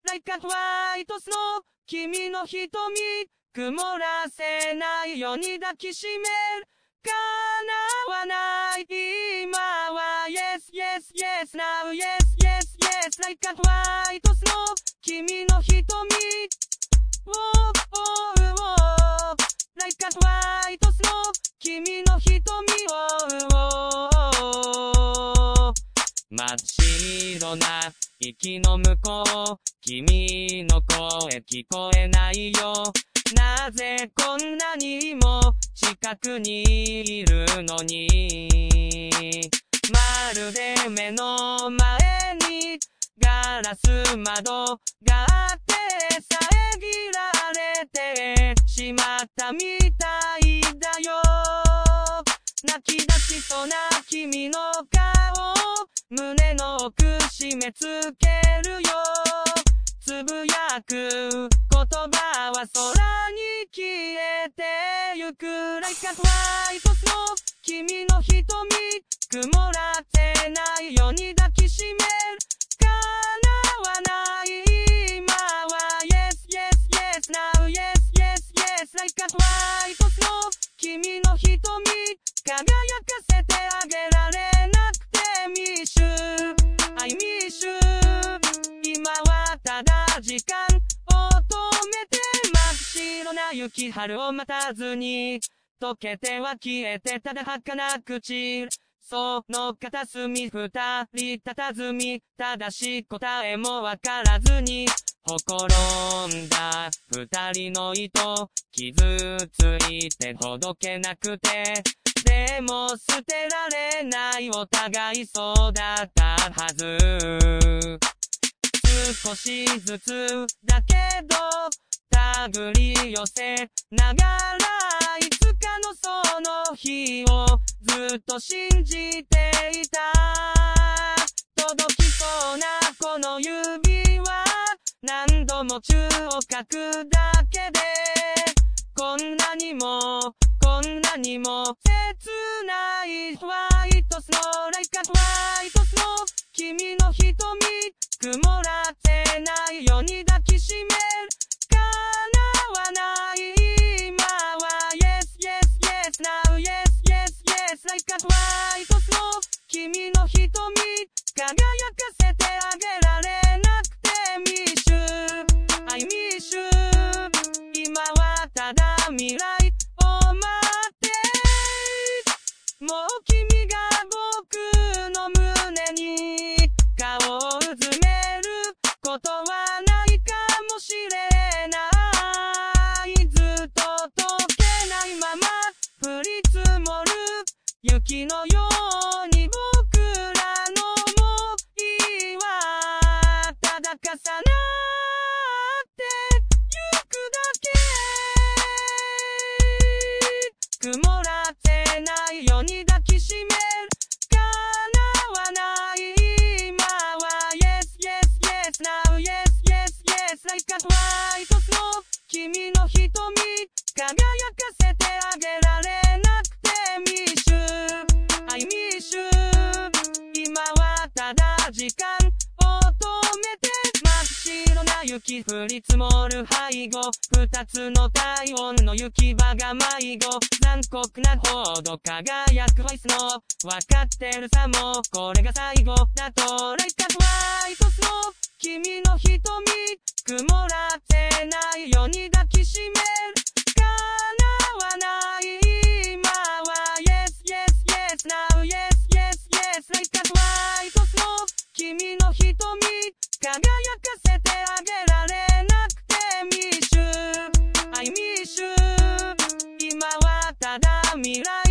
like a white snow 君の瞳曇らせないように抱きしめる叶わない今は Yes yes yes now yes yes yes like a white snow 君の瞳 Oh oh oh like a white snow 君の瞳 Oh oh 真っ白な息の向こう君の声聞こえないよなぜこんなにも近くにいるのにまるで目の前にガラス窓があって遮られてしまったみたいだよ泣き出しそうな君の顔胸の奥締め付けるよつぶやく言葉は空に消えてゆく Like a white snow 君の瞳曇らせないように抱きしめる叶わない今は Yes yes yes now yes yes yes Like a white snow 君の瞳輝かせてあげられなくてミッシュ I miss you 今はただ時間を止めて真っ白な雪春を待たずに溶けては消えてただ儚く散るその片隅二人佇み正しい答えもわからずにほころんだ二人の糸傷ついてほどけなくてでも捨てられないお互いそうだったはず少しずつだけど手繰り寄せながらいつかのその日をずっと信じていた届きそうなこの指は何度も中を書くだけでこんなにも切ないホワイトスノー Like a white snow 君の瞳曇らせないように抱きしめる叶わない今は Yes yes yes now yes yes yes Like a white snow 君の瞳輝かせてあげられなくてミッシュ I miss you 今はただ未来を待ってもう君が僕の胸に顔をうずめることはないかもしれないずっと溶けないまま降り積もる雪のように僕らの想いはただ重なってゆくだけ曇らせないように抱きしめる叶わない今は Yes yes yes now yes yes yes Like a white snow 君の瞳輝かせてあげられなくてミッシュ I miss you 今はただ時間を止めて真っ白な雪降り積もる背後二つの体温の行き場が迷子残酷なほど輝くファイスの分かってるさもこれが最後だと Like a white snow 君の瞳曇らせないように抱きしめる叶わない今は Yes yes yes now yes yes yes Like a white snow 君の瞳輝かせてあげられなくてミッシュ I miss you 今はただ未来